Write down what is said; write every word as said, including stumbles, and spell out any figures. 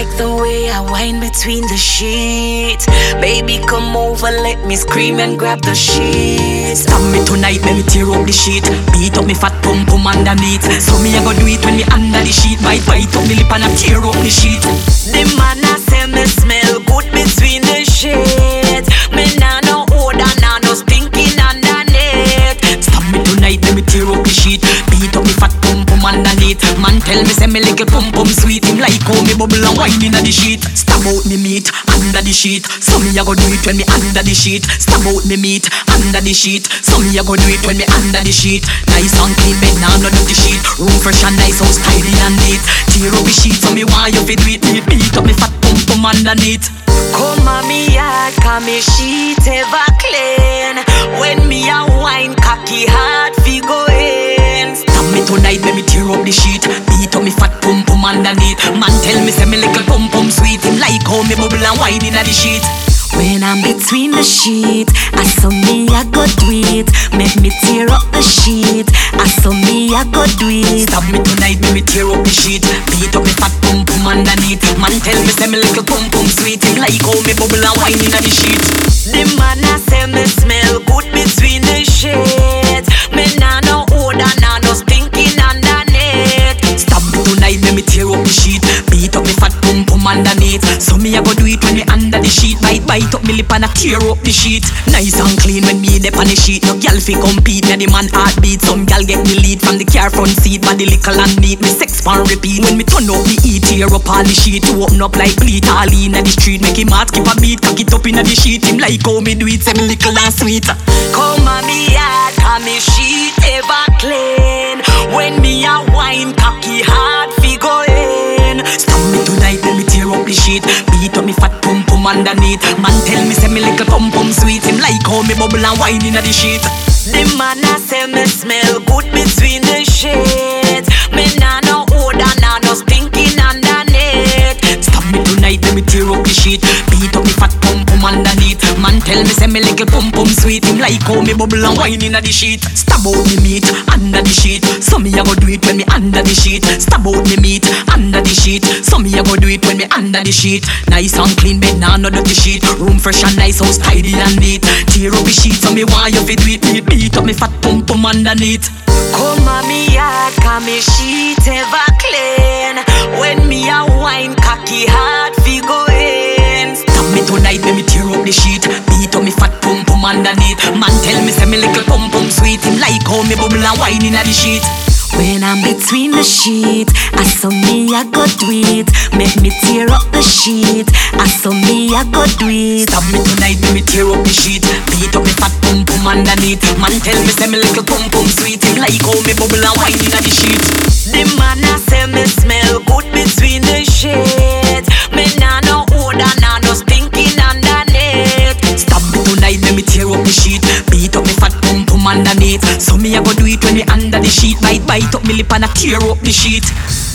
like the way I whine between the sheets. Baby, come over, let me scream and grab the sheets. Stab me tonight, let me tear up the sheet. Beat up me fat pum pum underneath. So me I go do it when me under the sheet. Bite bite up me lip and I tear up the sheet. The man I say me smell good between the sheets. Me nah no odor, nah no stinking underneath. Stab me tonight, let me tear up the sheet. Beat up me fat pum pum underneath. Man tell me say me little pum pum sweet. Him like how me bubble and wine inna the sheet. Stab out me meat under the sheet. So me I go do it when me under the sheet. Stab out me meat under the sheet. So me I go do it when me under the sheet. Nice and clean bed, now no dirty sheet. Room fresh and nice, house tidy and neat. Tear up the sheet, so me want you fit with me. Beat up me fat pum pum underneath. Come on me yard, cause me sheet ever clean. When me a wine, cocky hard fi go in. Stab me tonight, let me tear up the sheet. Beat up me fat pum pum underneath. Man tell me say me little pum pum sweet. Him like how me bubble and wine inna the sheet. When I'm between the sheet, I saw me I go do it. Make me tear up the sheet, I saw me I go do it. Stab me tonight, let me tear up the sheet. Beat up me fat pum pum underneath. Man tell me say me little pum pum sweet. Him like how me bubble and wine inna the sheet. The man I say me smell good between the sheets. Me nah no odor, nah no stinking underneath. Stab me tonight, let me tear up the sheet. Beat up me fat pum pum underneath. So me I go do it when me under the sheet. Bite bite up me lip and I tear up the sheet. Nice and clean when me dip on the sheet. No gal fi compete, na the man heartbeat. Some gal get me lead from the car front seat. Body little and neat, me sex pan repeat. When me turn up the heat, tear up all the sheet. To open up like bleed, all inna the street. Make him heart skip a beat, cock it up inna the sheet. Him like how me do it, say me little and sweet. Come on me yard, cause me sheet ever clean. When me a wine, cocky hard fi go in. Stab me tonight, let me tear up the sheet. Beat up me fat pum pum underneath. Man tell me say me little pum pum sweet. Him like how me bubble and wine inna the sheet. The man I say me smell good between the sheets. Me nah no odor, nah no stinking underneath. Stab me tonight, let me tear up the sheet. Beat up me fat pum pum underneath. Man tell me say me little pum pum sweet. Him like how me bubble and wine inna the sheet. Stab out me meat under the sheet. So me I go do it when me under the sheet. Stab out me meat under the sheet. So me I go do it when me under the sheet. Nice and clean bed, now no dirty sheet. Room fresh and nice, house tidy and neat. Tear up the sheet, so me want you fit with me. Beat up me fat pum pum underneath. Come on me yard, cause me sheet ever clean. When me a wine, cocky hard fi go in. Stab me tonight, let me tear up the sheet. Beat up me fat pum pum underneath. Man tell me say me little pum pum sweet. Him like how me bubble and wine inna the sheet. When I'm between the sheet, I saw me I go do it. Make me tear up the sheet, I saw me I go do it. Stab me tonight, let me tear up the sheet. Beat up me fat pum pum underneath. Man tell me say me little pum pum sweet. Him like how me bubble and wine inna the sheet. The man I say me smell good between the sheets. Me nah no odor, nah no stinking underneath. Stab me tonight, let me tear up the sheet. Beat up me fat pum pum underneath. So me I go do it when me under the sheet. Bite bite up me lip and I tear up the sheet.